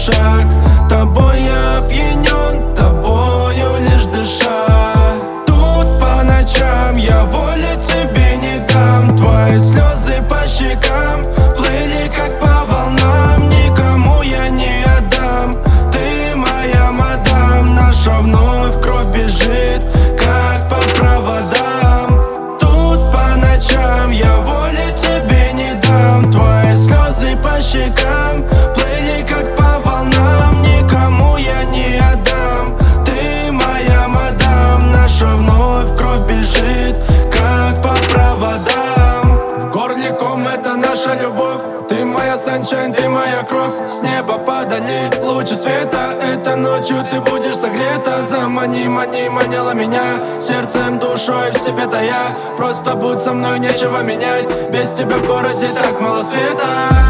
шаг. Тобой я опьянен, тобою лишь дыша. Тут по ночам я воли тебе не дам. Твои слезы по щекам плыли как по волнам. Никому я не отдам. Ты моя мадам, наша вновь кровь бежит как по проводам. Тут по ночам я воли тебе не дам. Твои слезы по щекам плыли как по волнам. Никому я не отдам. Ты моя мадам, наша вновь кровь бежит как по проводам. В горле ком, это наша любовь. Ты моя саншайн, ты моя кровь. С неба падали лучи света. Это ночью ты будешь согрета. Замани, мани, манила меня сердцем, душой в себе тая. Просто будь со мной, нечего менять. Без тебя в городе так мало света.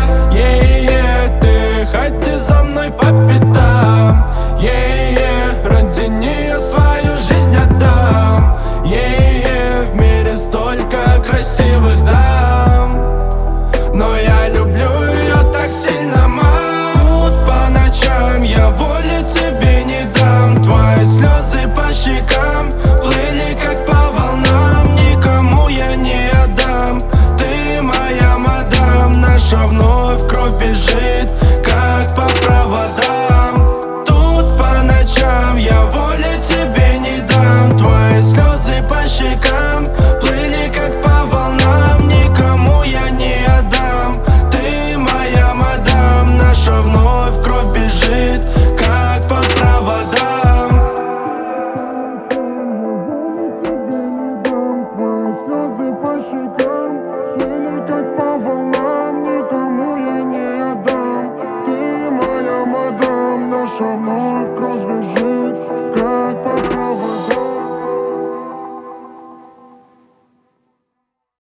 Ты ходи за мной по пятам. Ради нее свою жизнь отдам. В мире столько красивых дам, но я люблю ее так сильно, мам. Тут по ночам я воли тебе не дам. Твои слезы по щекам плыли как по волнам. Никому я не отдам. Ты моя мадам, наша вновь кровь бежит